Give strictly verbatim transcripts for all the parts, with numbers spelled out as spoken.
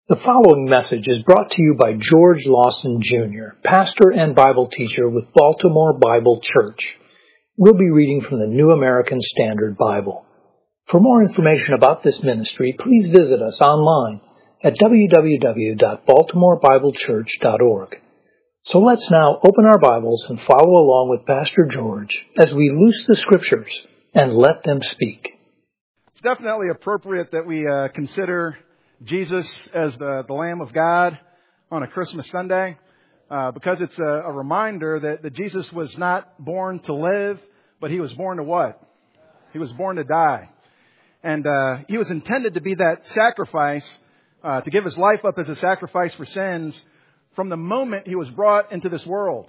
The following message is brought to you by George Lawson, Junior, pastor and Bible teacher with Baltimore Bible Church. We'll be reading from the New American Standard Bible. For more information about this ministry, please visit us online at w w w dot baltimore bible church dot org. So let's now open our Bibles and follow along with Pastor George as we loose the Scriptures and let them speak. It's definitely appropriate that we uh, consider Jesus as the, the Lamb of God on a Christmas Sunday, uh, because it's a, a reminder that, that Jesus was not born to live, but He was born to what? He was born to die. And uh, He was intended to be that sacrifice, uh, to give His life up as a sacrifice for sins from the moment He was brought into this world.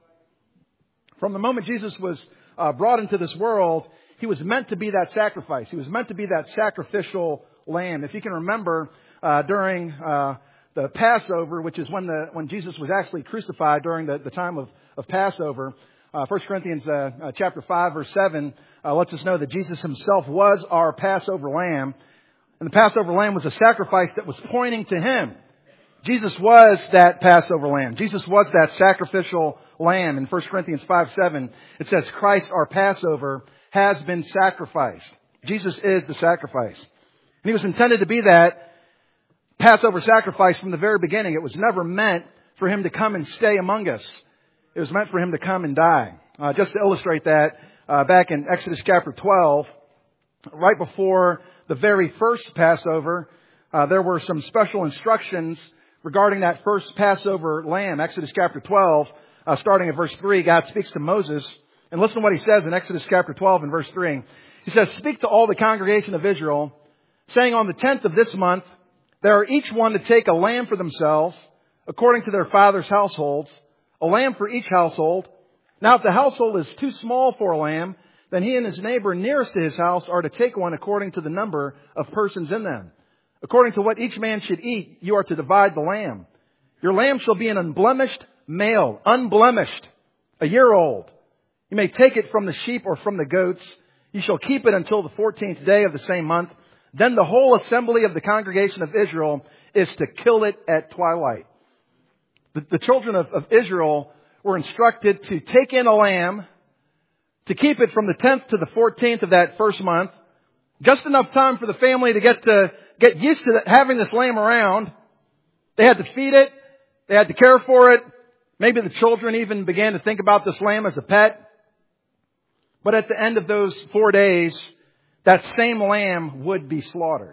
From the moment Jesus was uh, brought into this world, He was meant to be that sacrifice. He was meant to be that sacrificial lamb. If you can remember, uh, during uh, the Passover, which is when the when Jesus was actually crucified during the, the time of, of Passover, uh, First Corinthians uh, uh, chapter five, verse seven, uh, lets us know that Jesus Himself was our Passover lamb. And the Passover lamb was a sacrifice that was pointing to Him. Jesus was that Passover lamb. Jesus was that sacrificial lamb. In First Corinthians five, seven, it says, Christ, our Passover, has been sacrificed. Jesus is the sacrifice. And He was intended to be that Passover sacrifice from the very beginning. It was never meant for Him to come and stay among us. It was meant for Him to come and die. Uh, just to illustrate that, uh, back in Exodus chapter twelve, right before the very first Passover, uh, there were some special instructions regarding that first Passover lamb. Exodus chapter twelve, uh, starting at verse three, God speaks to Moses. And listen to what He says in Exodus chapter twelve and verse three. He says, "Speak to all the congregation of Israel, saying, on the tenth of this month, they are each one to take a lamb for themselves, according to their father's households, a lamb for each household. Now, if the household is too small for a lamb, then he and his neighbor nearest to his house are to take one according to the number of persons in them. According to what each man should eat, you are to divide the lamb. Your lamb shall be an unblemished male, unblemished, a year old. You may take it from the sheep or from the goats. You shall keep it until the fourteenth day of the same month. Then the whole assembly of the congregation of Israel is to kill it at twilight." The, the children of, of Israel were instructed to take in a lamb, to keep it from the tenth to the fourteenth of that first month. Just enough time for the family to get to get used to having this lamb around. They had to feed it. They had to care for it. Maybe the children even began to think about this lamb as a pet. But at the end of those four days, that same lamb would be slaughtered.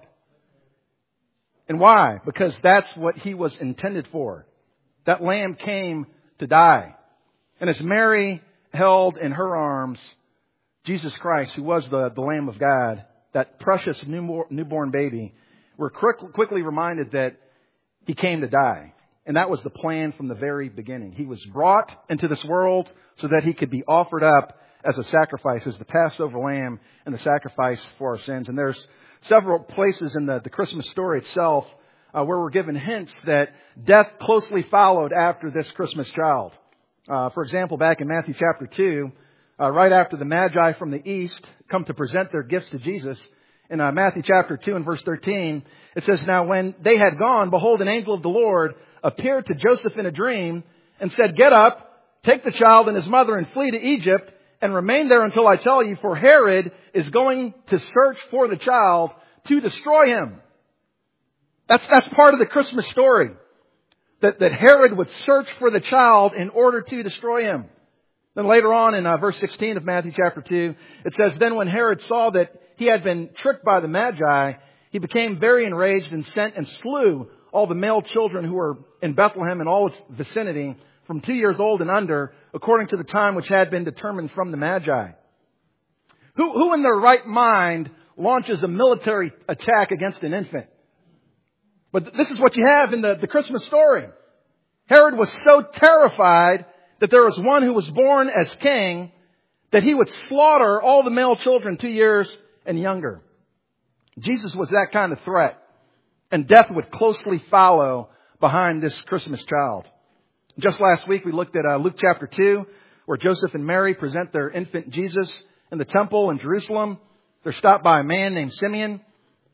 And why? Because that's what He was intended for. That lamb came to die. And as Mary held in her arms Jesus Christ, who was the, the Lamb of God, that precious newborn, newborn baby, we're quick, quickly reminded that He came to die. And that was the plan from the very beginning. He was brought into this world so that He could be offered up as a sacrifice, as the Passover lamb and the sacrifice for our sins. And there's several places in the, the Christmas story itself uh, where we're given hints that death closely followed after this Christmas child. Uh, for example, back in Matthew chapter two, uh, right after the Magi from the east come to present their gifts to Jesus, in uh, Matthew chapter two and verse thirteen, it says, "Now when they had gone, behold, an angel of the Lord appeared to Joseph in a dream and said, 'Get up, take the child and his mother and flee to Egypt, and remain there until I tell you, for Herod is going to search for the child to destroy him.'" That's, that's part of the Christmas story. That, that Herod would search for the child in order to destroy him. Then later on in uh, verse sixteen of Matthew chapter two, it says, "Then when Herod saw that he had been tricked by the Magi, he became very enraged and sent and slew all the male children who were in Bethlehem and all its vicinity, from two years old and under, according to the time which had been determined from the Magi." Who, who in their right mind launches a military attack against an infant? But this is what you have in the, the Christmas story. Herod was so terrified that there was one who was born as king that he would slaughter all the male children two years and younger. Jesus was that kind of threat. And death would closely follow behind this Christmas child. Just last week we looked at uh, Luke chapter two, where Joseph and Mary present their infant Jesus in the temple in Jerusalem. They're stopped by a man named Simeon,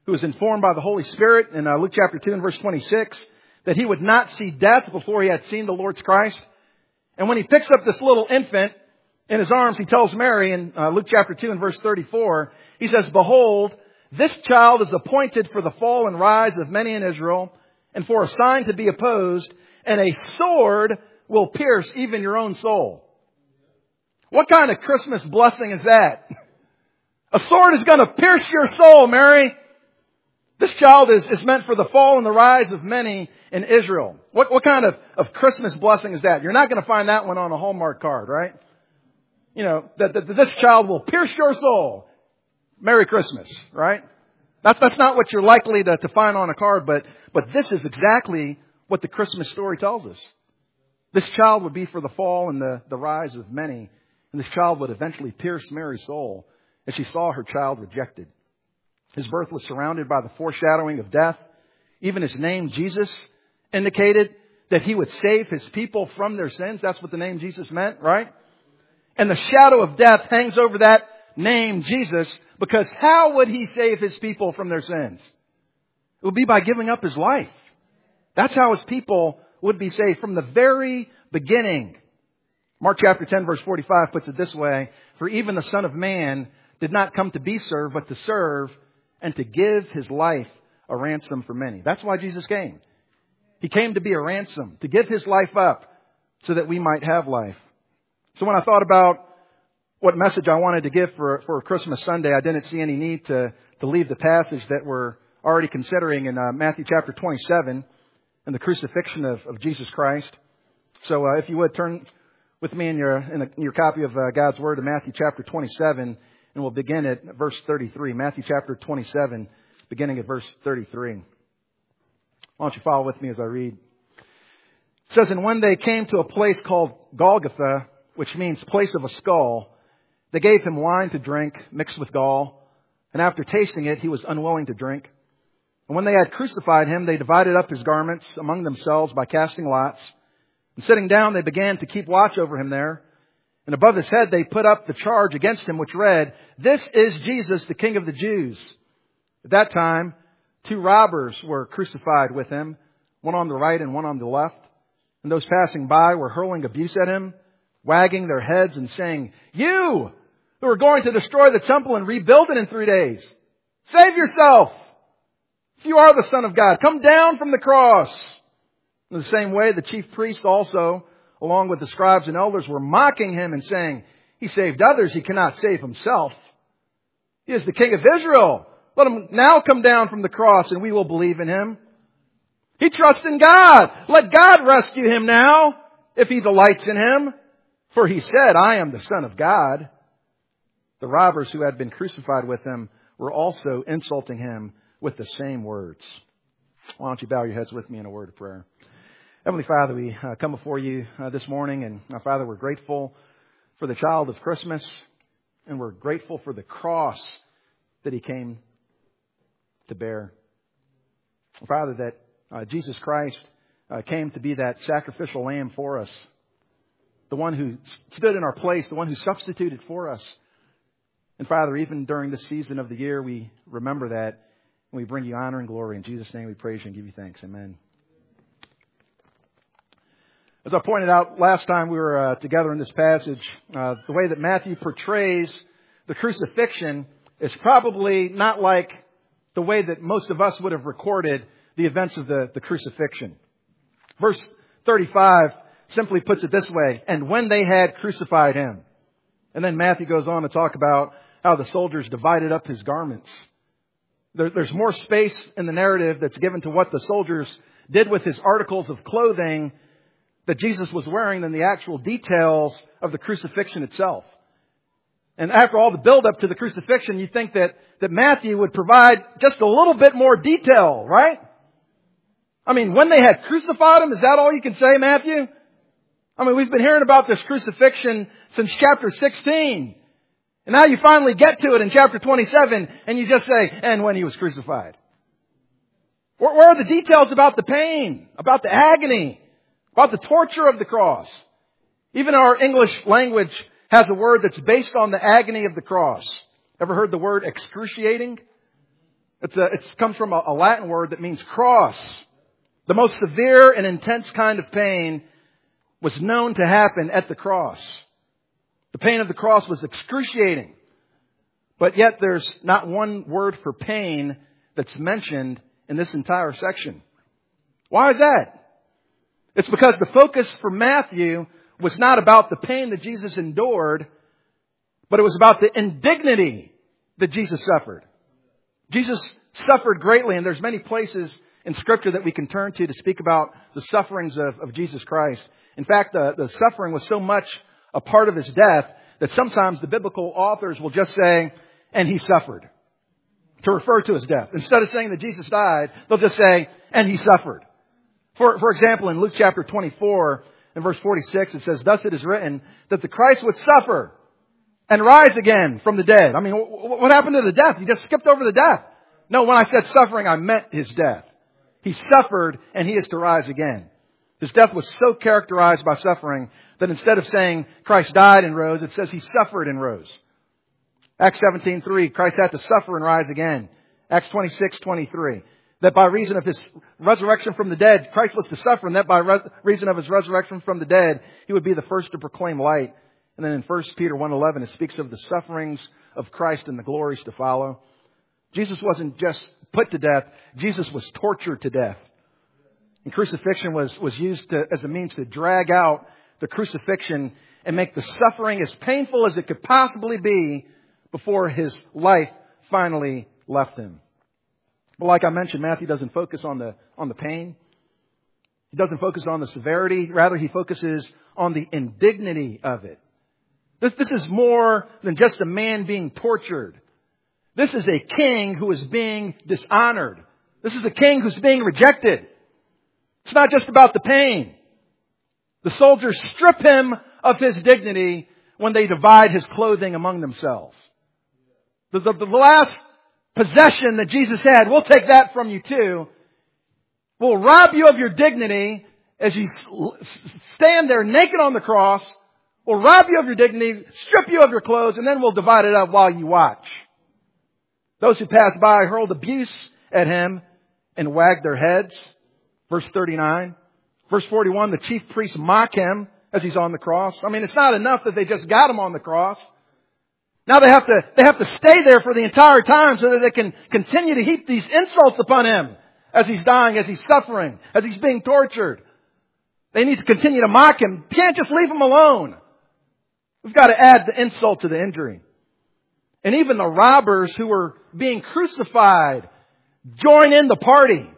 who was informed by the Holy Spirit in uh, Luke chapter two and verse twenty-six that he would not see death before he had seen the Lord's Christ. And when he picks up this little infant in his arms, he tells Mary in uh, Luke chapter two and verse thirty-four, he says, "Behold, this child is appointed for the fall and rise of many in Israel, and for a sign to be opposed, and a sword will pierce even your own soul." What kind of Christmas blessing is that? A sword is going to pierce your soul, Mary. This child is, is meant for the fall and the rise of many in Israel. What, what kind of, of Christmas blessing is that? You're not going to find that one on a Hallmark card, right? You know, that, that, that this child will pierce your soul. Merry Christmas, right? That's, that's not what you're likely to, to find on a card, but, but this is exactly what the Christmas story tells us. This child would be for the fall and the, the rise of many. And this child would eventually pierce Mary's soul as she saw her child rejected. His birth was surrounded by the foreshadowing of death. Even his name, Jesus, indicated that he would save his people from their sins. That's what the name Jesus meant, right? And the shadow of death hangs over that name, Jesus, because how would he save his people from their sins? It would be by giving up his life. That's how his people would be saved from the very beginning. Mark chapter ten verse forty-five puts it this way, "For even the Son of Man did not come to be served, but to serve and to give his life a ransom for many." That's why Jesus came. He came to be a ransom, to give his life up so that we might have life. So when I thought about what message I wanted to give for, for Christmas Sunday, I didn't see any need to, to leave the passage that we're already considering in uh, Matthew chapter twenty-seven and the crucifixion of, of Jesus Christ. So uh, if you would turn with me in your, in, a, in your copy of uh, God's Word to Matthew chapter twenty-seven. And we'll begin at verse thirty-three. Matthew chapter twenty-seven, beginning at verse thirty-three. Why don't you follow with me as I read? It says, "And when they came to a place called Golgotha, which means place of a skull, they gave him wine to drink mixed with gall. And after tasting it, he was unwilling to drink. And when they had crucified him, they divided up his garments among themselves by casting lots. And sitting down, they began to keep watch over him there. And above his head, they put up the charge against him, which read, 'This is Jesus, the King of the Jews.' At that time, two robbers were crucified with him, one on the right and one on the left. And those passing by were hurling abuse at him, wagging their heads and saying, 'You who are going to destroy the temple and rebuild it in three days, save yourself. If you are the Son of God, come down from the cross.' In the same way, the chief priests also, along with the scribes and elders, were mocking him and saying, 'He saved others, he cannot save himself. He is the King of Israel. Let him now come down from the cross and we will believe in him. He trusts in God. Let God rescue him now, if he delights in him. For he said, I am the Son of God.' The robbers who had been crucified with him were also insulting him with the same words." Why don't you bow your heads with me in a word of prayer? Heavenly Father, we uh, come before you uh, this morning, and uh, Father, we're grateful for the child of Christmas, and we're grateful for the cross that he came to bear. Father, that uh, Jesus Christ uh, came to be that sacrificial lamb for us, the one who stood in our place, the one who substituted for us. And Father, even during this season of the year, we remember that, and we bring you honor and glory. In Jesus' name we praise you and give you thanks. Amen. As I pointed out last time we were uh, together in this passage, uh, the way that Matthew portrays the crucifixion is probably not like the way that most of us would have recorded the events of the, the crucifixion. Verse thirty-five simply puts it this way, "And when they had crucified him." And then Matthew goes on to talk about how the soldiers divided up his garments. There, there's more space in the narrative that's given to what the soldiers did with his articles of clothing that Jesus was wearing than the actual details of the crucifixion itself. And after all the build-up to the crucifixion, you think that, that Matthew would provide just a little bit more detail, right? I mean, when they had crucified him, is that all you can say, Matthew? I mean, we've been hearing about this crucifixion since chapter sixteen. And now you finally get to it in chapter twenty-seven, and you just say, "And when he was crucified." Where, where are the details about the pain, about the agony, about the torture of the cross? Even our English language has a word that's based on the agony of the cross. Ever heard the word excruciating? It's a, it comes from a, a Latin word that means cross. The most severe and intense kind of pain was known to happen at the cross. The pain of the cross was excruciating. But yet there's not one word for pain that's mentioned in this entire section. Why is that? It's because the focus for Matthew was not about the pain that Jesus endured, but it was about the indignity that Jesus suffered. Jesus suffered greatly, and there's many places in Scripture that we can turn to to speak about the sufferings of, of Jesus Christ. In fact, the, the suffering was so much a part of His death that sometimes the biblical authors will just say, and He suffered, to refer to His death. Instead of saying that Jesus died, they'll just say, and He suffered. For, for example, in Luke chapter twenty-four, in verse forty-six, it says, thus it is written that the Christ would suffer and rise again from the dead. I mean, what happened to the death? He just skipped over the death. No, when I said suffering, I meant His death. He suffered and He is to rise again. His death was so characterized by suffering that instead of saying Christ died and rose, it says He suffered and rose. Acts seventeen three, Christ had to suffer and rise again. Acts twenty-six twenty-three, that by reason of His resurrection from the dead, Christ was to suffer, and that by re- reason of His resurrection from the dead, He would be the first to proclaim light. And then in First Peter one eleven, it speaks of the sufferings of Christ and the glories to follow. Jesus wasn't just put to death. Jesus was tortured to death. And crucifixion was, was used to, as a means to drag out the crucifixion and make the suffering as painful as it could possibly be before His life finally left Him. But like I mentioned, Matthew doesn't focus on the, on the pain. He doesn't focus on the severity. Rather, he focuses on the indignity of it. This, this is more than just a man being tortured. This is a king who is being dishonored. This is a king who's being rejected. It's not just about the pain. The soldiers strip Him of His dignity when they divide His clothing among themselves. The, the, the last possession that Jesus had, we'll take that from you too. We'll rob you of your dignity as you stand there naked on the cross. We'll rob you of your dignity, strip you of your clothes, and then we'll divide it up while you watch. Those who passed by hurled abuse at Him and wagged their heads. Verse thirty-nine. Verse forty-one, the chief priests mock Him as He's on the cross. I mean, it's not enough that they just got Him on the cross. Now they have to, they have to stay there for the entire time so that they can continue to heap these insults upon Him as He's dying, as He's suffering, as He's being tortured. They need to continue to mock Him. Can't just leave Him alone. We've got to add the insult to the injury. And even the robbers who were being crucified join in the party.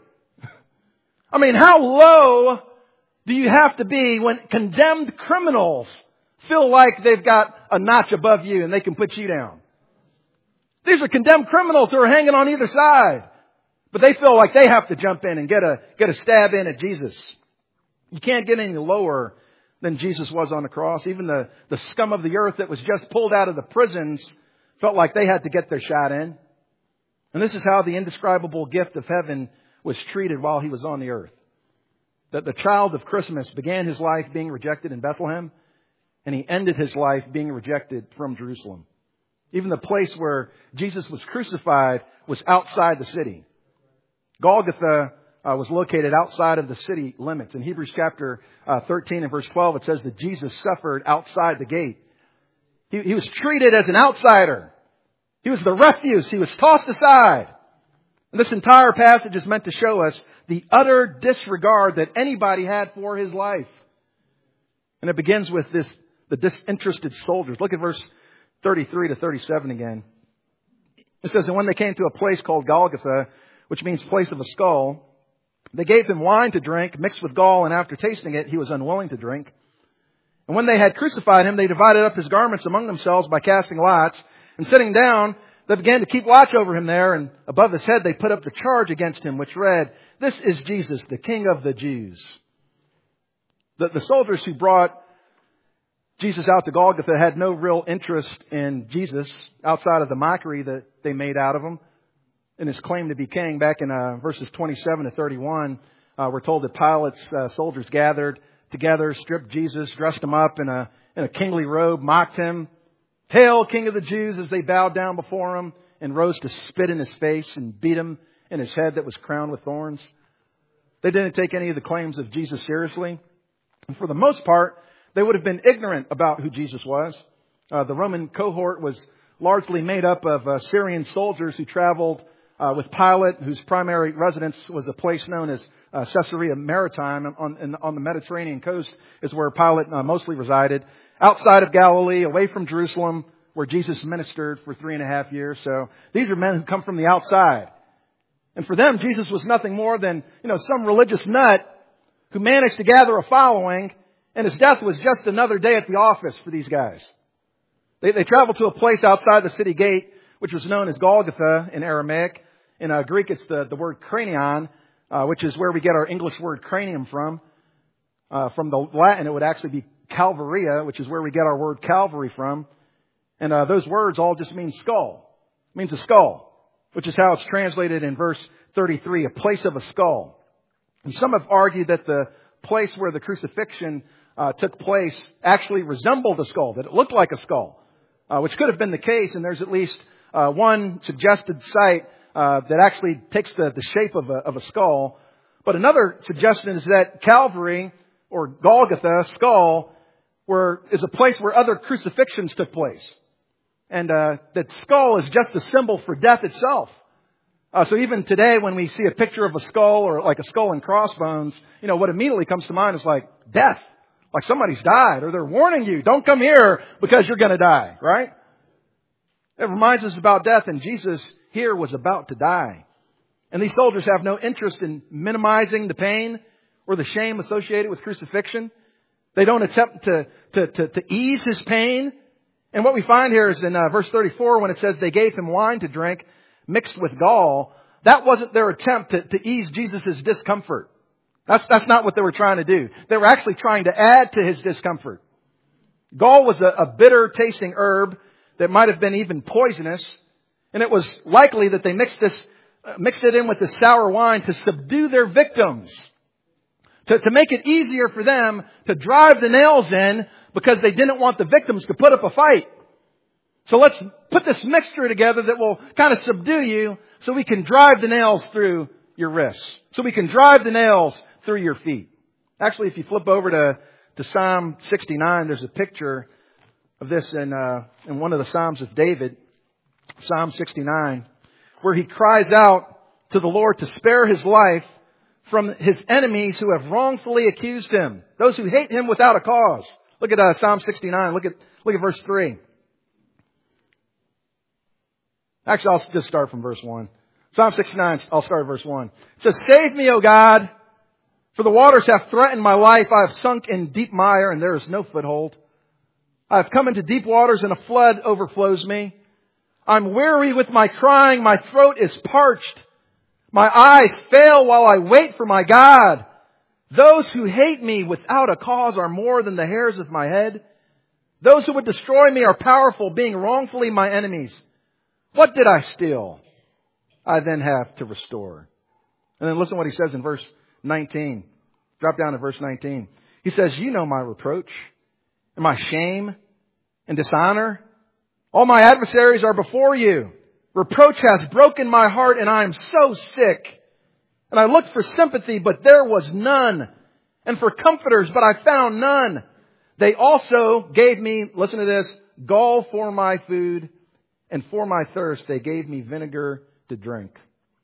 I mean, how low do you have to be when condemned criminals feel like they've got a notch above you and they can put you down? These are condemned criminals who are hanging on either side. But they feel like they have to jump in and get a, get a stab in at Jesus. You can't get any lower than Jesus was on the cross. Even the, the scum of the earth that was just pulled out of the prisons felt like they had to get their shot in. And this is how the indescribable gift of heaven was treated while He was on the earth. That the child of Christmas began His life being rejected in Bethlehem, and He ended His life being rejected from Jerusalem. Even the place where Jesus was crucified was outside the city. Golgotha uh, was located outside of the city limits. In Hebrews chapter uh, thirteen and verse twelve, it says that Jesus suffered outside the gate. He, he was treated as an outsider. He was the refuse. He was tossed aside. And this entire passage is meant to show us the utter disregard that anybody had for His life. And it begins with this, the disinterested soldiers. Look at verse thirty-three to thirty-seven again. It says, and when they came to a place called Golgotha, which means place of a skull, they gave Him wine to drink mixed with gall, and after tasting it, He was unwilling to drink. And when they had crucified Him, they divided up His garments among themselves by casting lots. And sitting down, they began to keep watch over Him there. And above His head, they put up the charge against Him, which read, this is Jesus, the King of the Jews. The, the soldiers who brought Jesus out to Golgotha had no real interest in Jesus outside of the mockery that they made out of Him and His claim to be king. Back in uh, verses twenty-seven to thirty-one, uh, we're told that Pilate's uh, soldiers gathered together, stripped Jesus, dressed Him up in a, in a kingly robe, mocked Him. Hail, King of the Jews, as they bowed down before Him and rose to spit in his face and beat him in his head that was crowned with thorns. They didn't take any of the claims of Jesus seriously. And for the most part, they would have been ignorant about who Jesus was. Uh, the Roman cohort was largely made up of uh, Syrian soldiers who traveled uh, with Pilate, whose primary residence was a place known as uh, Caesarea Maritime on, in, on the Mediterranean coast, is where Pilate uh, mostly resided. Outside of Galilee, away from Jerusalem, where Jesus ministered for three and a half years. So these are men who come from the outside. And for them, Jesus was nothing more than, you know, some religious nut who managed to gather a following, and his death was just another day at the office for these guys. They, they traveled to a place outside the city gate, which was known as Golgotha in Aramaic. In uh, Greek, it's the, the word cranion, uh, which is where we get our English word cranium from. Uh, from the Latin, it would actually be Calvaria, which is where we get our word Calvary from. And uh, those words all just mean skull. It means a skull, which is how it's translated in verse thirty-three, a place of a skull. And some have argued that the place where the crucifixion uh, took place actually resembled a skull, that it looked like a skull, uh, which could have been the case. And there's at least uh, one suggested site uh, that actually takes the, the shape of a, of a skull. But another suggestion is that Calvary, or Golgotha, skull, where, is a place where other crucifixions took place. And uh, that skull is just a symbol for death itself. Uh, so even today, when we see a picture of a skull or like a skull and crossbones, you know, what immediately comes to mind is like death. Like somebody's died, or they're warning you, don't come here because you're going to die, right? It reminds us about death, and Jesus here was about to die. And these soldiers have no interest in minimizing the pain or the shame associated with crucifixion. They don't attempt to, to, to, to ease his pain. And what we find here is in uh, verse thirty-four, when it says they gave him wine to drink mixed with gall. That wasn't their attempt to, to ease Jesus' discomfort. That's, that's not what they were trying to do. They were actually trying to add to his discomfort. Gall was a, a bitter tasting herb that might have been even poisonous. And it was likely that they mixed this, uh, mixed it in with the sour wine to subdue their victims. To, to make it easier for them to drive the nails in, because they didn't want the victims to put up a fight. So let's put this mixture together that will kind of subdue you so we can drive the nails through your wrists. So we can drive the nails through your feet. Actually, if you flip over to, to Psalm sixty-nine, there's a picture of this in, uh, in one of the Psalms of David, Psalm sixty-nine, where he cries out to the Lord to spare his life from his enemies who have wrongfully accused him, those who hate him without a cause. Look at uh, Psalm sixty-nine. Look at look at verse three. Actually, I'll just start from verse one. Psalm sixty-nine, I'll start at verse one. It says, "Save me, O God, for the waters have threatened my life. I have sunk in deep mire, and there is no foothold. I have come into deep waters, and a flood overflows me. I'm weary with my crying. My throat is parched. My eyes fail while I wait for my God. Those who hate me without a cause are more than the hairs of my head. Those who would destroy me are powerful, being wrongfully my enemies. What did I steal? I then have to restore." And then listen to what he says in verse nineteen. Drop down to verse nineteen. He says, "You know my reproach and my shame and dishonor. All my adversaries are before you. Reproach has broken my heart, and I am so sick. And I looked for sympathy, but there was none. And for comforters, but I found none. They also gave me," listen to this, "gall for my food, and for my thirst they gave me vinegar to drink."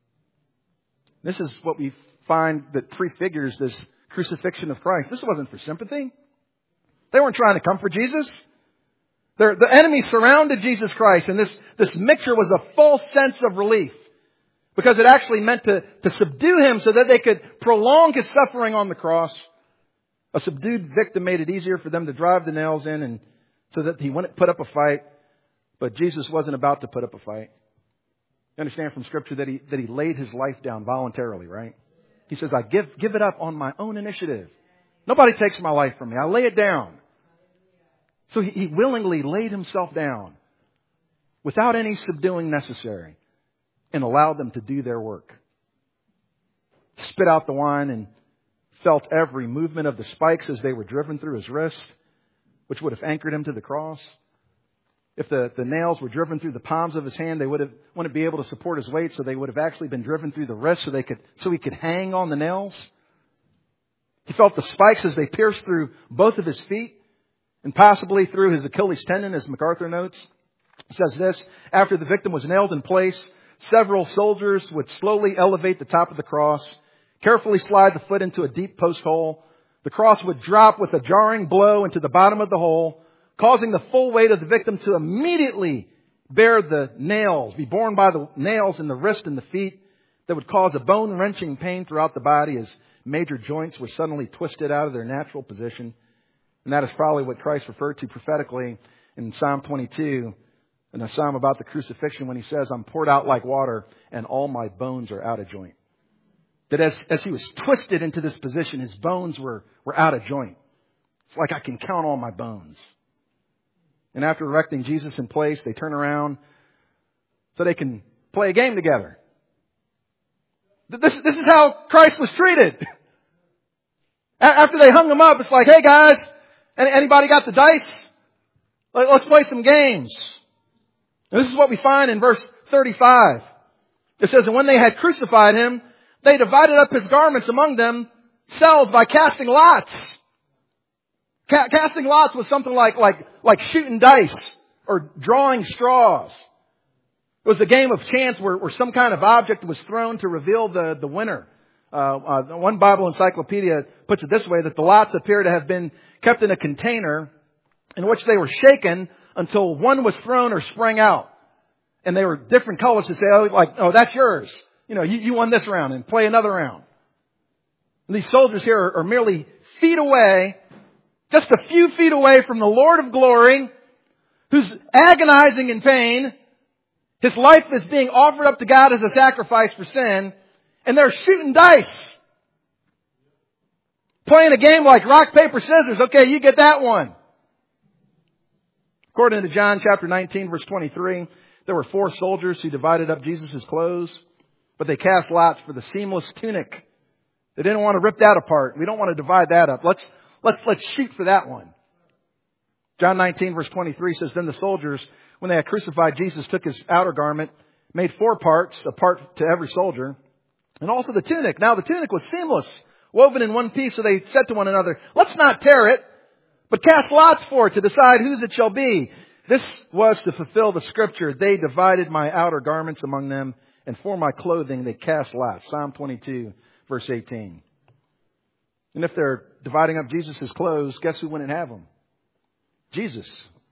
This is what we find that prefigures this crucifixion of Christ. This wasn't for sympathy. They weren't trying to comfort Jesus. They're, the enemy surrounded Jesus Christ, and this, this mixture was a false sense of relief, because it actually meant to, to subdue him so that they could prolong his suffering on the cross. A subdued victim made it easier for them to drive the nails in, and so that he wouldn't put up a fight. But Jesus wasn't about to put up a fight. You understand from Scripture that he, that he laid his life down voluntarily, right? He says, I give, give it up on my own initiative. Nobody takes my life from me. I lay it down. So he, he willingly laid himself down without any subduing necessary, and allowed them to do their work. Spit out the wine and felt every movement of the spikes as they were driven through his wrist, which would have anchored him to the cross. If the, the nails were driven through the palms of his hand, they would have, wouldn't be able to support his weight, so they would have actually been driven through the wrist so they could, so he could hang on the nails. He felt the spikes as they pierced through both of his feet and possibly through his Achilles tendon, as MacArthur notes. He says this: after the victim was nailed in place, several soldiers would slowly elevate the top of the cross, carefully slide the foot into a deep post hole. The cross would drop with a jarring blow into the bottom of the hole, causing the full weight of the victim to immediately bear the nails, be borne by the nails in the wrist and the feet that would cause a bone-wrenching pain throughout the body as major joints were suddenly twisted out of their natural position. And that is probably what Christ referred to prophetically in Psalm twenty-two, in a psalm about the crucifixion, when he says, I'm poured out like water and all my bones are out of joint. That as, as he was twisted into this position, his bones were, were out of joint. It's like I can count all my bones. And after erecting Jesus in place, they turn around so they can play a game together. This, this is how Christ was treated. After they hung him up, it's like, hey guys, anybody got the dice? Let's play some games. And this is what we find in verse thirty-five. It says, and when they had crucified him, they divided up his garments among themselves by casting lots. Ca- casting lots was something like, like, like shooting dice or drawing straws. It was a game of chance where, where some kind of object was thrown to reveal the, the winner. Uh, uh, one Bible encyclopedia puts it this way, that the lots appear to have been kept in a container in which they were shaken until one was thrown or sprang out. And they were different colors to say, oh, like, oh, that's yours. You know, you, you won this round, and play another round. And these soldiers here are, are merely feet away, just a few feet away from the Lord of glory, who's agonizing in pain. His life is being offered up to God as a sacrifice for sin. And they're shooting dice. Playing a game like rock, paper, scissors. Okay, you get that one. According to John chapter nineteen, verse twenty-three, there were four soldiers who divided up Jesus' clothes, but they cast lots for the seamless tunic. They didn't want to rip that apart. We don't want to divide that up. Let's, let's, let's shoot for that one. John nineteen, verse twenty-three says, then the soldiers, when they had crucified Jesus, took his outer garment, made four parts, a part to every soldier, and also the tunic. Now the tunic was seamless, woven in one piece, so they said to one another, let's not tear it, but cast lots for it to decide whose it shall be. This was to fulfill the scripture. They divided my outer garments among them, and for my clothing they cast lots. Psalm twenty-two, verse eighteen. And if they're dividing up Jesus' clothes, guess who wouldn't have them? Jesus.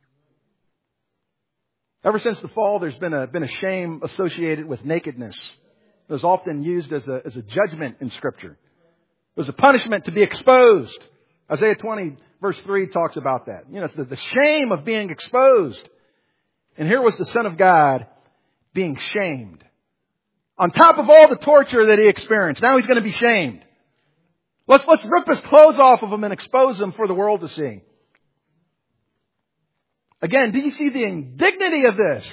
Ever since the fall, there's been a, been a shame associated with nakedness. It was often used as a, as a judgment in Scripture. It was a punishment to be exposed. Isaiah twenty, verse three talks about that. You know, it's the, the shame of being exposed. And here was the Son of God being shamed. On top of all the torture that he experienced, now he's going to be shamed. Let's, let's rip his clothes off of him and expose him for the world to see. Again, do you see the indignity of this?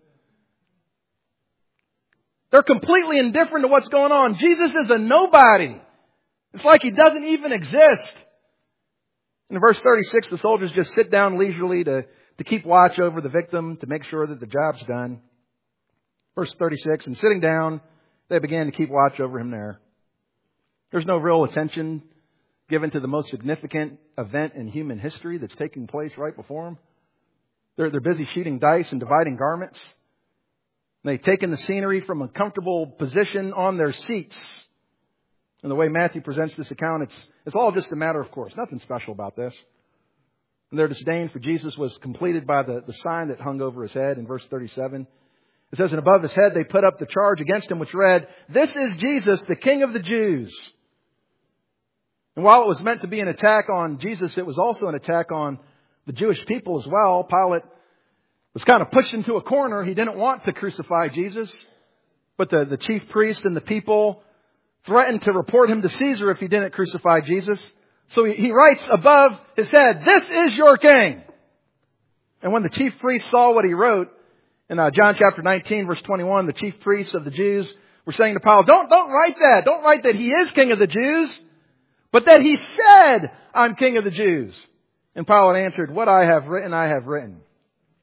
They're completely indifferent to what's going on. Jesus is a nobody. It's like he doesn't even exist. In verse thirty-six, the soldiers just sit down leisurely to, to keep watch over the victim, to make sure that the job's done. Verse thirty-six, and sitting down, they began to keep watch over him there. There's no real attention given to the most significant event in human history that's taking place right before them. They're, they're busy shooting dice and dividing garments. They've taken the scenery from a comfortable position on their seats. And the way Matthew presents this account, it's, it's all just a matter of course. Nothing special about this. And their disdain for Jesus was completed by the, the sign that hung over his head in verse thirty-seven. It says, and above his head they put up the charge against him, which read, this is Jesus, the King of the Jews. And while it was meant to be an attack on Jesus, it was also an attack on the Jewish people as well. Pilate was kind of pushed into a corner. He didn't want to crucify Jesus. But the, the chief priest and the people threatened to report him to Caesar if he didn't crucify Jesus. So he, he writes above his head, this is your king. And when the chief priests saw what he wrote, in uh, John chapter nineteen, verse twenty-one, the chief priests of the Jews were saying to Pilate, don't, don't write that. Don't write that he is king of the Jews, but that he said, I'm king of the Jews. And Pilate answered, what I have written, I have written.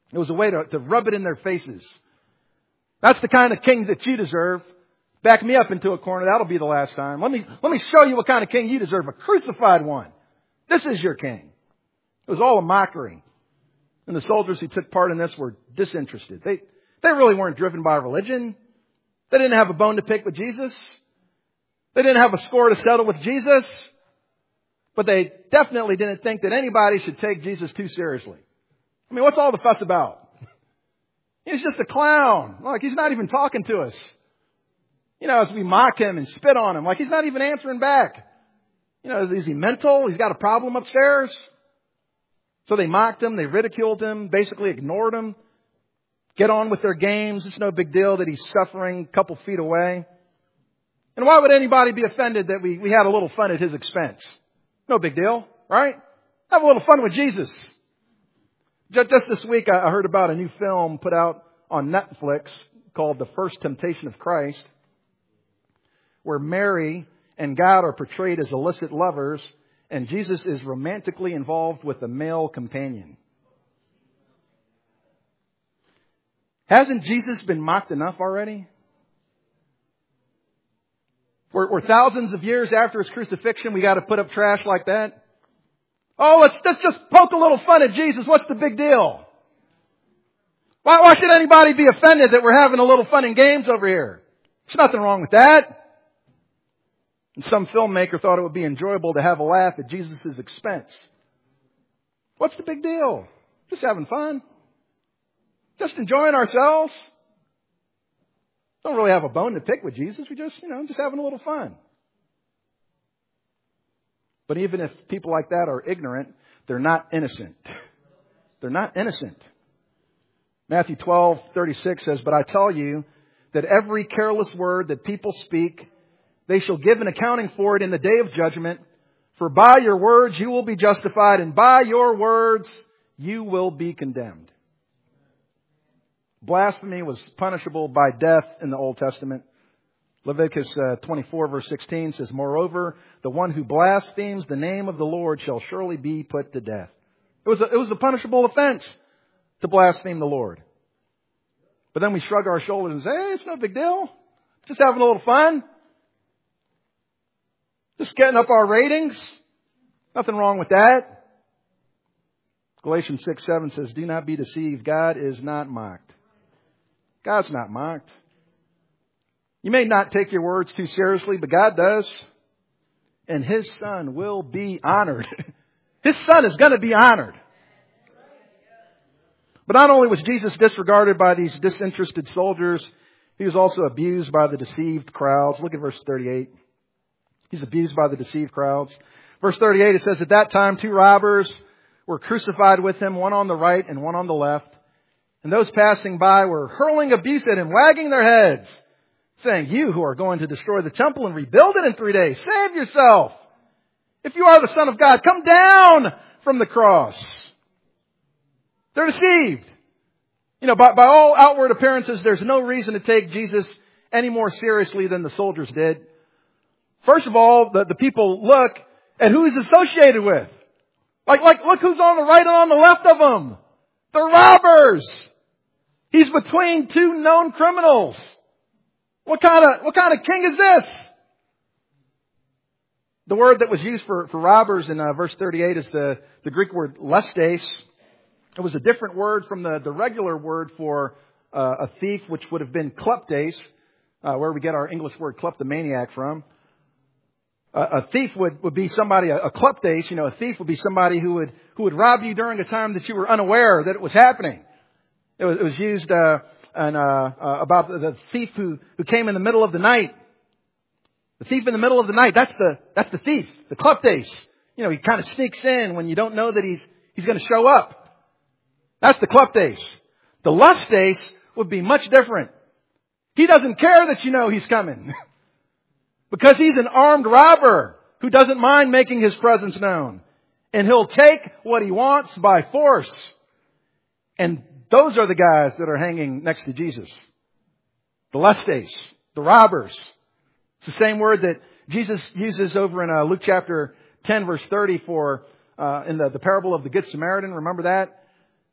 It was a way to, to rub it in their faces. That's the kind of king that you deserve. Back me up into a corner. That'll be the last time. Let me, let me show you what kind of king you deserve. A crucified one. This is your king. It was all a mockery. And the soldiers who took part in this were disinterested. They, they really weren't driven by religion. They didn't have a bone to pick with Jesus. They didn't have a score to settle with Jesus. But they definitely didn't think that anybody should take Jesus too seriously. I mean, what's all the fuss about? He's just a clown. Like, he's not even talking to us. You know, as we mock him and spit on him, like he's not even answering back. You know, is he mental? He's got a problem upstairs. So they mocked him. They ridiculed him, basically ignored him. Get on with their games. It's no big deal that he's suffering a couple feet away. And why would anybody be offended that we, we had a little fun at his expense? No big deal, right? Have a little fun with Jesus. Just, just this week, I heard about a new film put out on Netflix called The First Temptation of Christ, where Mary and God are portrayed as illicit lovers, and Jesus is romantically involved with a male companion. Hasn't Jesus been mocked enough already? We're, we're thousands of years after his crucifixion, we got to put up trash like that? Oh, let's, let's just poke a little fun at Jesus. What's the big deal? Why, why should anybody be offended that we're having a little fun and games over here? There's nothing wrong with that. And some filmmaker thought it would be enjoyable to have a laugh at Jesus' expense. What's the big deal? Just having fun. Just enjoying ourselves. Don't really have a bone to pick with Jesus. We just, you know, just having a little fun. But even if people like that are ignorant, they're not innocent. They're not innocent. Matthew twelve thirty-six says, "But I tell you that every careless word that people speak, they shall give an accounting for it in the day of judgment. For by your words you will be justified, and by your words you will be condemned." Blasphemy was punishable by death in the Old Testament. Leviticus uh, twenty-four verse sixteen says, "Moreover, the one who blasphemes the name of the Lord shall surely be put to death." It was a, it was a punishable offense to blaspheme the Lord. But then we shrug our shoulders and say, "Hey, it's no big deal. Just having a little fun. Just getting up our ratings. Nothing wrong with that." Galatians six seven says, "Do not be deceived. God is not mocked." God's not mocked. You may not take your words too seriously, but God does. And His Son will be honored. His Son is going to be honored. But not only was Jesus disregarded by these disinterested soldiers, He was also abused by the deceived crowds. Look at verse thirty-eight. He's abused by the deceived crowds. Verse thirty-eight, it says, "At that time two robbers were crucified with Him, one on the right and one on the left. And those passing by were hurling abuse at Him, wagging their heads, saying, 'You who are going to destroy the temple and rebuild it in three days, save yourself. If you are the Son of God, come down from the cross.'" They're deceived. You know, by, by all outward appearances, there's no reason to take Jesus any more seriously than the soldiers did. First of all, the, the people look at who He's associated with. Like, like, look who's on the right and on the left of Him. They're robbers. He's between two known criminals. What kind of, what kind of king is this? The word that was used for, for robbers in uh, verse thirty-eight is the, the Greek word lestes. It was a different word from the, the regular word for uh, a thief, which would have been kleptes, uh, where we get our English word kleptomaniac from. Uh, a thief would, would be somebody, a, a kleptes, you know, a thief would be somebody who would, who would rob you during a time that you were unaware that it was happening. It was, it was used, uh, and, uh, uh, about the, the thief who, who came in the middle of the night. The thief in the middle of the night, that's the, that's the thief, the kleptes. You know, he kind of sneaks in when you don't know that he's, he's going to show up. That's the kleptes. The lustes would be much different. He doesn't care that you know he's coming. Because he's an armed robber who doesn't mind making his presence known. And he'll take what he wants by force. And those are the guys that are hanging next to Jesus. The lestes, the robbers. It's the same word that Jesus uses over in uh, Luke chapter ten verse thirty for, uh, in the, the parable of the Good Samaritan. Remember that?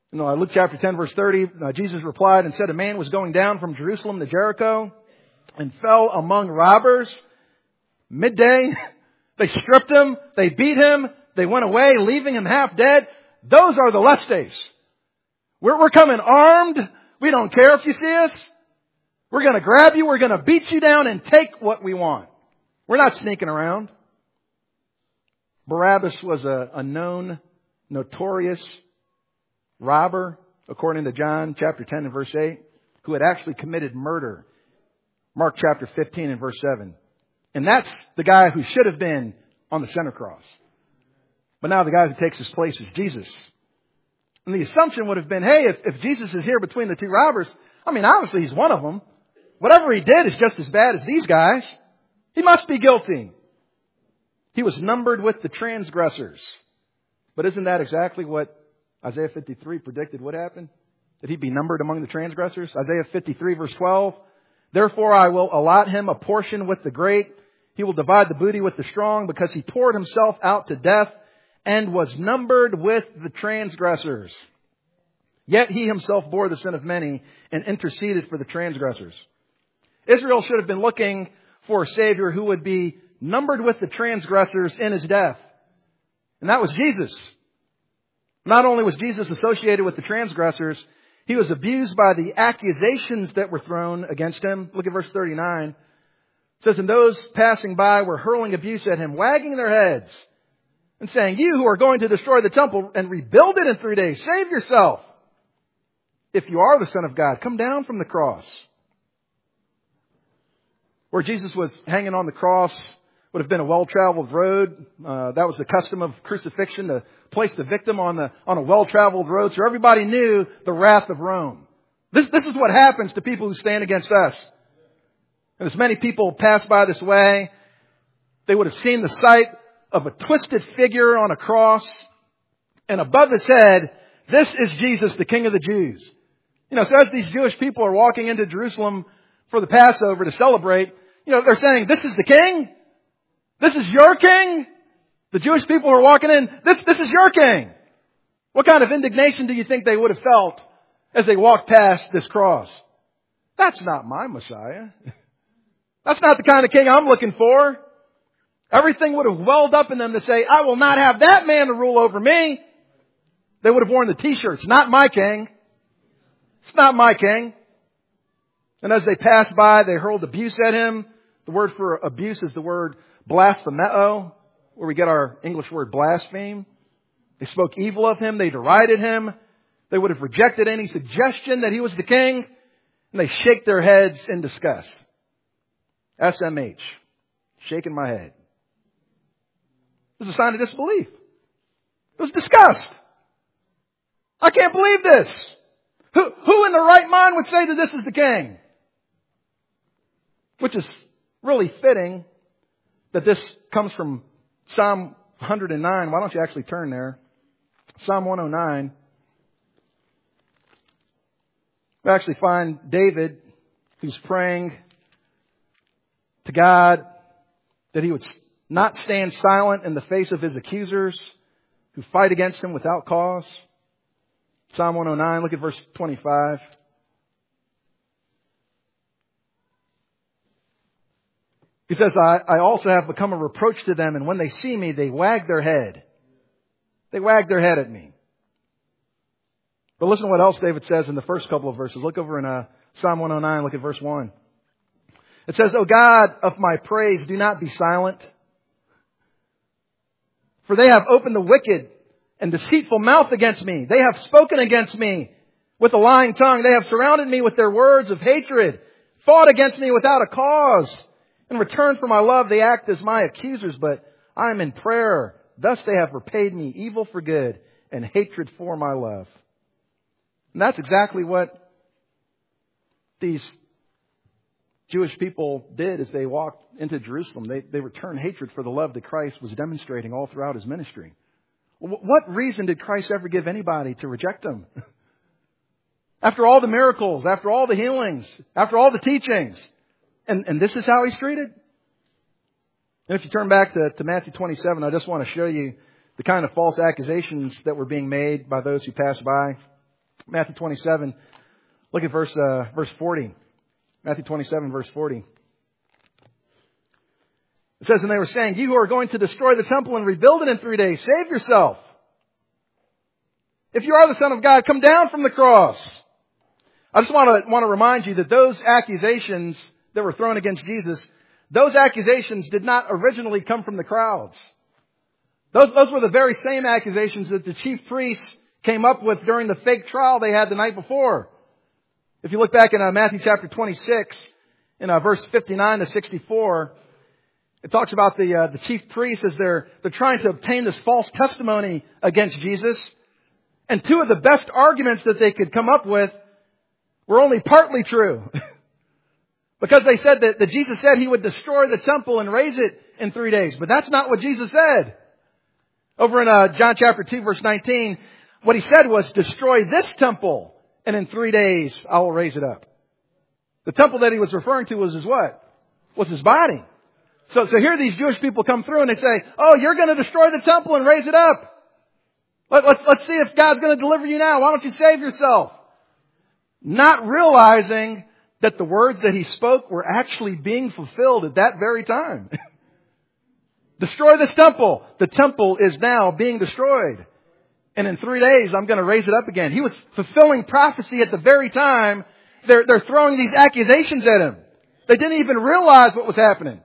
You know, Luke chapter ten, verse thirty, uh, Jesus replied and said, a man was going down from Jerusalem to Jericho and fell among robbers. Midday, they stripped him, they beat him, they went away, leaving him half dead. Those are the lust days. We're, we're coming armed. We don't care if you see us. We're going to grab you. We're going to beat you down and take what we want. We're not sneaking around. Barabbas was a, a known, notorious robber, according to John chapter ten and verse eight, who had actually committed murder. Mark chapter fifteen and verse seven. And that's the guy who should have been on the center cross. But now the guy who takes his place is Jesus. And the assumption would have been, hey, if, if Jesus is here between the two robbers, I mean, obviously he's one of them. Whatever he did is just as bad as these guys. He must be guilty. He was numbered with the transgressors. But isn't that exactly what Isaiah fifty-three predicted would happen? That he'd be numbered among the transgressors? Isaiah fifty-three verse twelve. Therefore I will allot him a portion with the great. He will divide the booty with the strong, because he poured himself out to death and was numbered with the transgressors. Yet he himself bore the sin of many and interceded for the transgressors. Israel should have been looking for a Savior who would be numbered with the transgressors in his death. And that was Jesus. Not only was Jesus associated with the transgressors, he was abused by the accusations that were thrown against him. Look at verse thirty-nine. It says, and those passing by were hurling abuse at him, wagging their heads and saying, you who are going to destroy the temple and rebuild it in three days, save yourself. If you are the Son of God, come down from the cross. Where Jesus was hanging on the cross would have been a well-traveled road. Uh, that was the custom of crucifixion, to place the victim on the on a well-traveled road, so everybody knew the wrath of Rome. This this is what happens to people who stand against us. And as many people passed by this way, they would have seen the sight of a twisted figure on a cross, and above his head, this is Jesus, the King of the Jews. You know, so as these Jewish people are walking into Jerusalem for the Passover to celebrate, you know, they're saying, this is the King? This is your King? The Jewish people who are walking in, this, this is your King. What kind of indignation do you think they would have felt as they walked past this cross? That's not my Messiah. That's not the kind of king I'm looking for. Everything would have welled up in them to say, I will not have that man to rule over me. They would have worn the t-shirts, not my king. It's not my king. And as they passed by, they hurled abuse at him. The word for abuse is the word blasphemeo, where we get our English word blaspheme. They spoke evil of him. They derided him. They would have rejected any suggestion that he was the king. And they shake their heads in disgust. S M H. Shaking my head. It was a sign of disbelief. It was disgust. I can't believe this. Who, who in their right mind would say that this is the king? Which is really fitting that this comes from Psalm one oh nine. Why don't you actually turn there? Psalm one oh nine. We actually find David, who's praying to God that he would not stand silent in the face of his accusers who fight against him without cause. Psalm one oh nine, look at verse twenty-five. He says, I, I also have become a reproach to them, and when they see me, they wag their head. They wag their head at me. But listen to what else David says in the first couple of verses. Look over in uh, Psalm one oh nine, look at verse one. It says, O God of my praise, do not be silent. For they have opened the wicked and deceitful mouth against me. They have spoken against me with a lying tongue. They have surrounded me with their words of hatred, fought against me without a cause. In return for my love, they act as my accusers, but I am in prayer. Thus they have repaid me evil for good and hatred for my love. And that's exactly what these Jewish people did as they walked into Jerusalem. They, they returned hatred for the love that Christ was demonstrating all throughout his ministry. What reason did Christ ever give anybody to reject him? After all the miracles, after all the healings, after all the teachings. And, and this is how he's treated? And if you turn back to, to Matthew twenty-seven, I just want to show you the kind of false accusations that were being made by those who passed by. Matthew twenty-seven, look at verse, uh, verse forty. Matthew twenty-seven, verse forty. It says, and they were saying, you who are going to destroy the temple and rebuild it in three days, save yourself. If you are the Son of God, come down from the cross. I just want to want to remind you that those accusations that were thrown against Jesus, those accusations did not originally come from the crowds. Those, those were the very same accusations that the chief priests came up with during the fake trial they had the night before. If you look back in uh, Matthew chapter twenty-six, in uh, verse fifty-nine to sixty-four, it talks about the uh, the chief priests as they're they're trying to obtain this false testimony against Jesus. And two of the best arguments that they could come up with were only partly true. Because they said that, that Jesus said He would destroy the temple and raise it in three days. But that's not what Jesus said. Over in uh, John chapter two, verse nineteen, what He said was, destroy this temple, and in three days I will raise it up. The temple that He was referring to was His what? Was His body. So, so here these Jewish people come through and they say, oh, you're going to destroy the temple and raise it up. Let, let's, let's see if God's going to deliver you now. Why don't you save yourself? Not realizing that the words that He spoke were actually being fulfilled at that very time. Destroy this temple. The temple is now being destroyed. And in three days, I'm going to raise it up again. He was fulfilling prophecy at the very time they're, they're throwing these accusations at Him. They didn't even realize what was happening.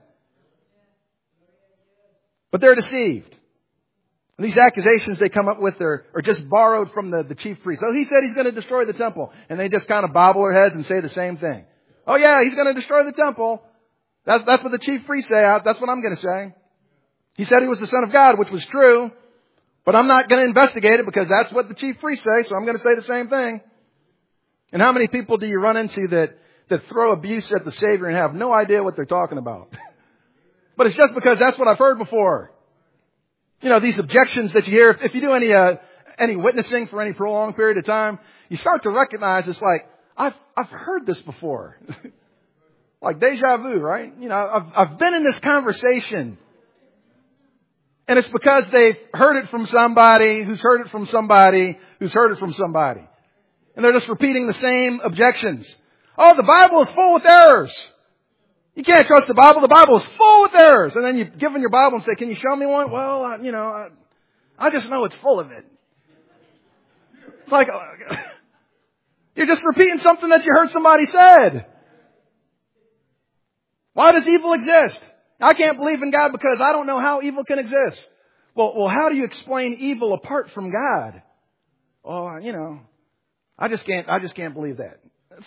But they're deceived. And these accusations they come up with are, are just borrowed from the, the chief priest. So He said He's going to destroy the temple. And they just kind of bobble their heads and say the same thing. Oh yeah, He's going to destroy the temple. That's, that's what the chief priests say. That's what I'm going to say. He said He was the Son of God, which was true. But I'm not going to investigate it because that's what the chief priests say. So I'm going to say the same thing. And how many people do you run into that, that throw abuse at the Savior and have no idea what they're talking about? But it's just because that's what I've heard before. You know, these objections that you hear, if, if you do any, uh, any witnessing for any prolonged period of time, you start to recognize it's like, I've, I've heard this before. Like deja vu, right? You know, I've, I've been in this conversation. And it's because they've heard it from somebody who's heard it from somebody who's heard it from somebody. And they're just repeating the same objections. Oh, the Bible is full with errors. You can't trust the Bible. The Bible is full with errors. And then you give them your Bible and say, can you show me one? Well, uh, you know, I, I just know it's full of it. It's like, uh, you're just repeating something that you heard somebody said. Why does evil exist? I can't believe in God because I don't know how evil can exist. Well, well, how do you explain evil apart from God? Oh, you know, I just can't, I just can't believe that.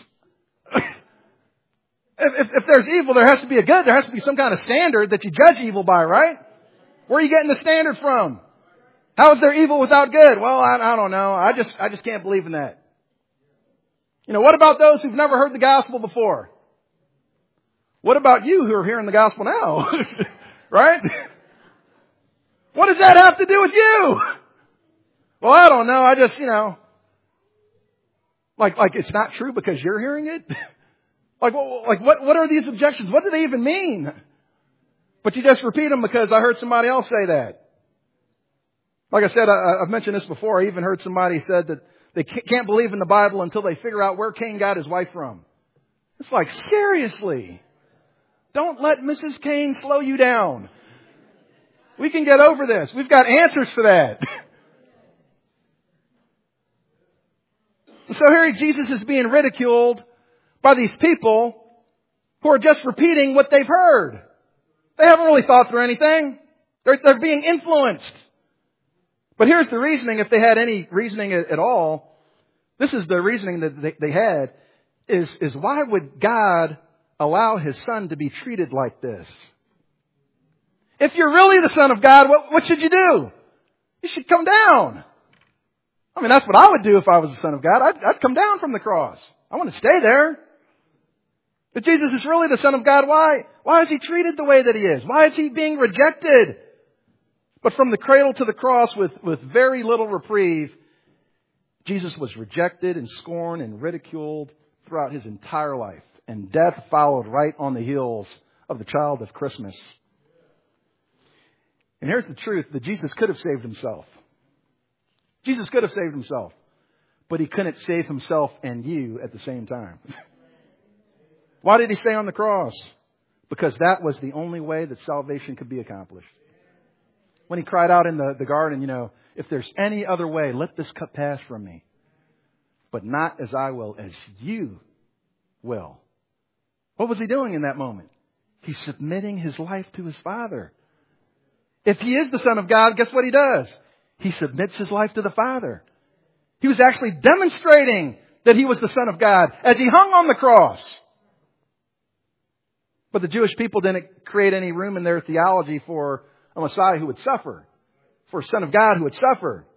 If, if, if there's evil, there has to be a good. There has to be some kind of standard that you judge evil by, right? Where are you getting the standard from? How is there evil without good? Well, I, I don't know. I just, I just can't believe in that. You know, what about those who've never heard the gospel before? What about you who are hearing the gospel now? Right? What does that have to do with you? Well, I don't know. I just, you know, like, like it's not true because you're hearing it. Like, like what, what are these objections? What do they even mean? But you just repeat them because I heard somebody else say that. Like I said, I, I've mentioned this before. I even heard somebody said that they can't believe in the Bible until they figure out where Cain got his wife from. It's like, seriously. Don't let Missus Cain slow you down. We can get over this. We've got answers for that. So here Jesus is being ridiculed by these people who are just repeating what they've heard. They haven't really thought through anything. They're, they're being influenced. But here's the reasoning, if they had any reasoning at, at all. This is the reasoning that they, they had, is, is why would God allow His Son to be treated like this? If you're really the Son of God, what, what should you do? You should come down. I mean, that's what I would do if I was the Son of God. I'd, I'd come down from the cross. I want to stay there. If Jesus is really the Son of God, why, why is He treated the way that He is? Why is He being rejected? But from the cradle to the cross with, with very little reprieve, Jesus was rejected and scorned and ridiculed throughout His entire life. And death followed right on the heels of the child of Christmas. And here's the truth, that Jesus could have saved Himself. Jesus could have saved Himself. but he couldn't save himself and you at the same time. Why did he stay on the cross? Because that was the only way that salvation could be accomplished. When he cried out in the, the garden, you know, if there's any other way, let this cup pass from me. But not as I will, as you will. What was he doing in that moment? He's submitting his life to his Father. If he is the Son of God, guess what he does? He submits his life to the Father. He was actually demonstrating that he was the Son of God as he hung on the cross. But the Jewish people didn't create any room in their theology for a Messiah who would suffer, for a Son of God who would suffer.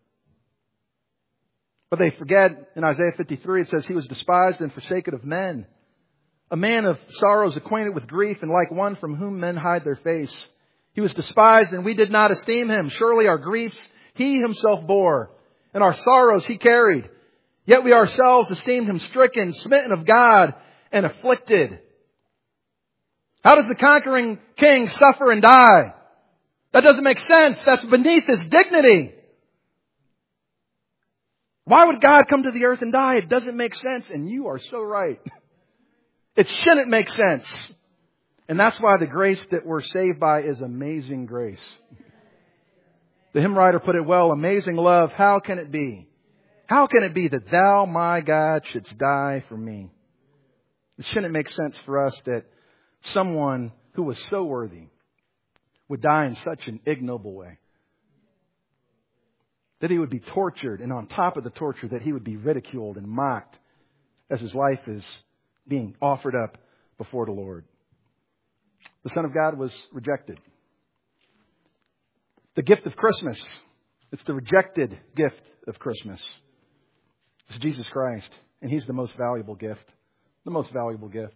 But they forget in Isaiah fifty-three, it says he was despised and forsaken of men, a man of sorrows, acquainted with grief, and like one from whom men hide their face. He was despised and we did not esteem him. Surely our griefs he himself bore, and our sorrows he carried. Yet we ourselves esteemed him stricken, smitten of God, and afflicted. How does the conquering king suffer and die? That doesn't make sense. That's beneath his dignity. Why would God come to the earth and die? It doesn't make sense. And you are so right. It shouldn't make sense. And that's why the grace that we're saved by is amazing grace. The hymn writer put it well, amazing love, how can it be? How can it be that thou, my God, shouldst die for me? It shouldn't make sense for us that someone who was so worthy would die in such an ignoble way. That he would be tortured, and on top of the torture, that he would be ridiculed and mocked as his life is being offered up before the Lord. The Son of God was rejected. The gift of Christmas, it's the rejected gift of Christmas. It's Jesus Christ, and He's the most valuable gift. The most valuable gift.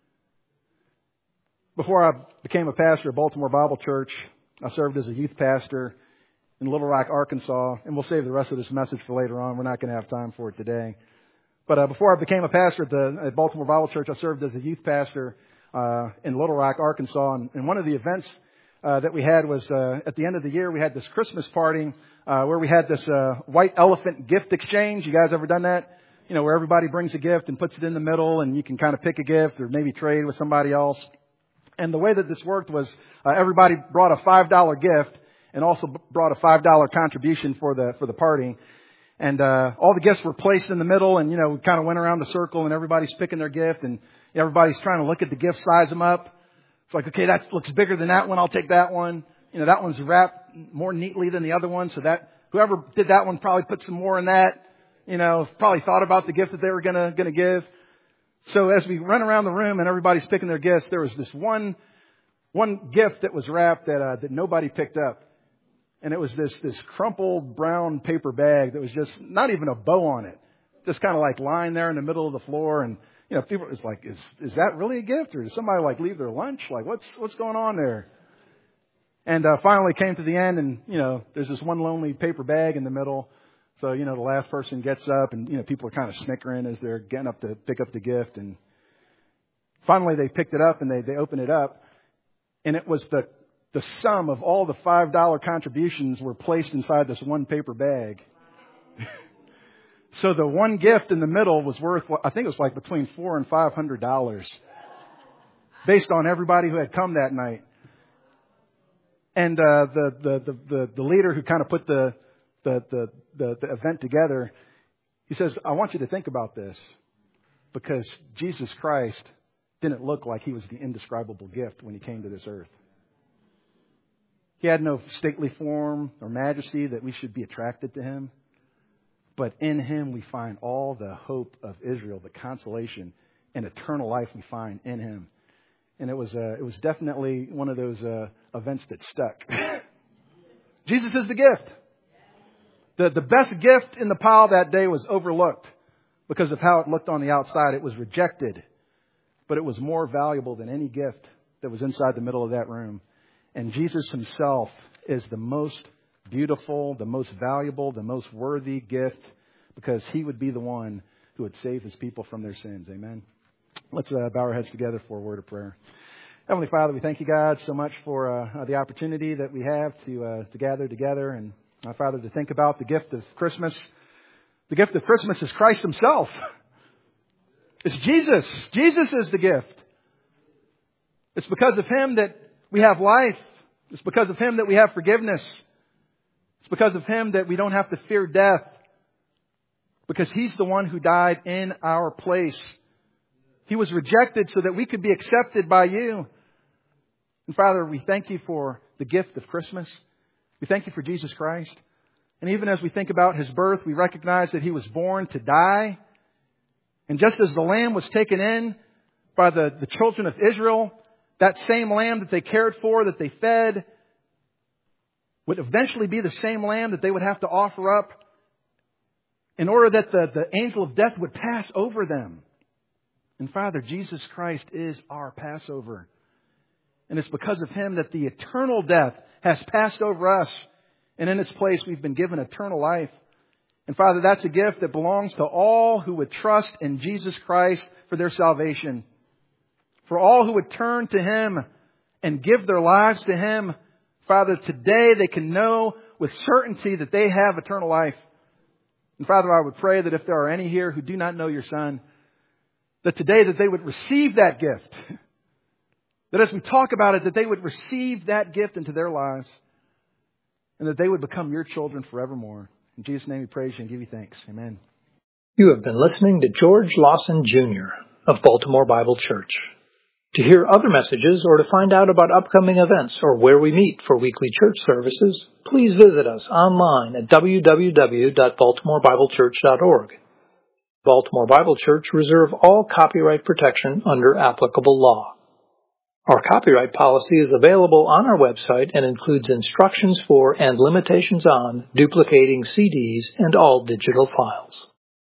Before I became a pastor at Baltimore Bible Church, I served as a youth pastor in Little Rock, Arkansas, and we'll save the rest of this message for later on. We're not going to have time for it today. But uh, before I became a pastor at the at Baltimore Bible Church, I served as a youth pastor uh, in Little Rock, Arkansas. And, and one of the events uh, that we had was uh, at the end of the year, we had this Christmas party uh, where we had this uh, white elephant gift exchange. You guys ever done that? You know, where everybody brings a gift and puts it in the middle, and you can kind of pick a gift or maybe trade with somebody else. And the way that this worked was uh, everybody brought a five dollar gift and also brought a five dollar contribution for the for the party. And uh all the gifts were placed in the middle, and, you know, we kind of went around the circle, and everybody's picking their gift, and everybody's trying to look at the gift, size them up. It's like, okay, that looks bigger than that one. I'll take that one. You know, that one's wrapped more neatly than the other one, so that whoever did that one probably put some more in that. You know, probably thought about the gift that they were gonna gonna give. So as we run around the room and everybody's picking their gifts, there was this one one gift that was wrapped that uh, that nobody picked up. And it was this this crumpled brown paper bag that was just not even a bow on it. Just kind of like lying there in the middle of the floor. And, you know, people, it's like, is is that really a gift? Or did somebody like leave their lunch? Like, what's what's going on there? And uh, finally came to the end, and, you know, there's this one lonely paper bag in the middle. So, you know, the last person gets up, and, you know, people are kind of snickering as they're getting up to pick up the gift. And finally they picked it up, and they, they opened it up. And it was the the sum of all the five dollar contributions were placed inside this one paper bag. So the one gift in the middle was worth, I think it was like between four and five hundred dollars, based on everybody who had come that night. And uh, the, the the the the leader who kind of put the the, the the the event together, he says, "I want you to think about this, because Jesus Christ didn't look like He was the indescribable gift when He came to this earth. He had no stately form or majesty that we should be attracted to Him. But in Him we find all the hope of Israel, the consolation and eternal life we find in Him." And it was uh, it was definitely one of those uh, events that stuck. Jesus is the gift. The, the best gift in the pile that day was overlooked because of how it looked on the outside. It was rejected. But it was more valuable than any gift that was inside the middle of that room. And Jesus Himself is the most beautiful, the most valuable, the most worthy gift, because He would be the one who would save His people from their sins. Amen. Let's uh, bow our heads together for a word of prayer. Heavenly Father, we thank You, God, so much for uh, the opportunity that we have to uh, to gather together, and uh, Father, to think about the gift of Christmas. The gift of Christmas is Christ himself. It's Jesus. Jesus is the gift. It's because of him that we have life. It's because of him that we have forgiveness. It's because of him that we don't have to fear death. Because he's the one who died in our place. He was rejected so that we could be accepted by you. And Father, we thank you for the gift of Christmas. We thank you for Jesus Christ. And even as we think about his birth, we recognize that he was born to die. And just as the lamb was taken in by the, the children of Israel, that same lamb that they cared for, that they fed, would eventually be the same lamb that they would have to offer up in order that the, the angel of death would pass over them. And Father, Jesus Christ is our Passover. And it's because of him that the eternal death has passed over us. And in its place, we've been given eternal life. And Father, that's a gift that belongs to all who would trust in Jesus Christ for their salvation. For all who would turn to him and give their lives to him. Father, today they can know with certainty that they have eternal life. And Father, I would pray that if there are any here who do not know your Son, that today that they would receive that gift. That as we talk about it, that they would receive that gift into their lives. And that they would become your children forevermore. In Jesus' name we praise you and give you thanks. Amen. You have been listening to George Lawson Junior of Baltimore Bible Church. To hear other messages or to find out about upcoming events or where we meet for weekly church services, please visit us online at w w w dot baltimore bible church dot org. Baltimore Bible Church reserve all copyright protection under applicable law. Our copyright policy is available on our website and includes instructions for and limitations on duplicating C Ds and all digital files.